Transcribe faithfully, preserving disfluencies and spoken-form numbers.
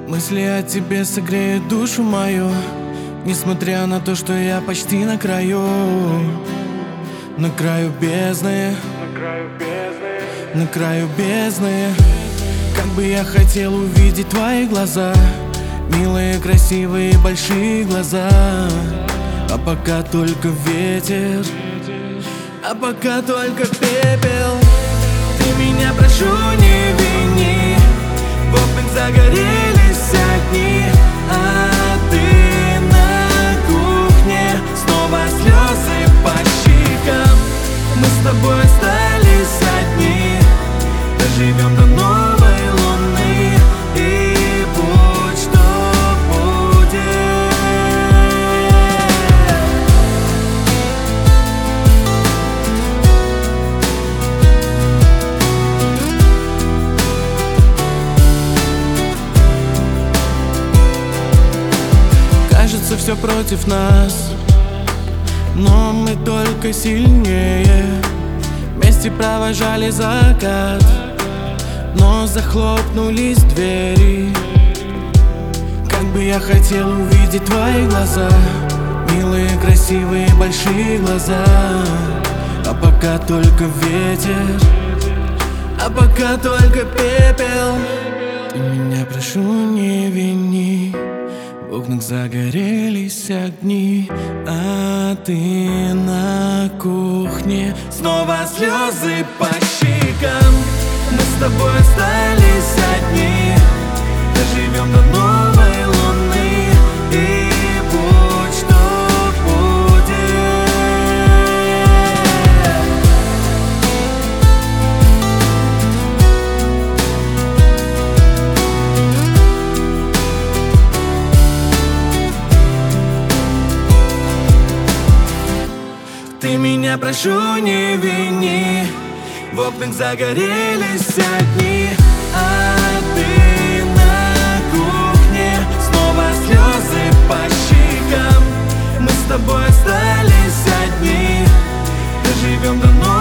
Мысли о тебе согреют душу мою, несмотря на то, что я почти на краю. На краю бездны, на краю бездны. Как бы я хотел увидеть твои глаза, милые, красивые, большие глаза. А пока только ветер, а пока только пепел. Ты меня, прошу, не вини, в окнах загорелись огни, а ты на кухне, снова слезы по щекам. Мы с тобой остались одни, доживем до новой луны, и будь что будет. Кажется, все против нас, но мы только сильнее. Вместе провожали закат, но захлопнулись двери. Как бы я хотел увидеть твои глаза, милые, красивые, большие глаза. А пока только ветер, а пока только пепел. Ты меня, прошу, не вини, в окнах загорелись огни, а ты на кухне, снова слезы по щекам. Мы с тобой остались одни, доживем до новой луны, и будь что будет. Ты меня, прошу, не вини, в окнах загорелись огни, а ты на кухне, снова слезы по щекам. Мы с тобой остались одни, доживем до новой.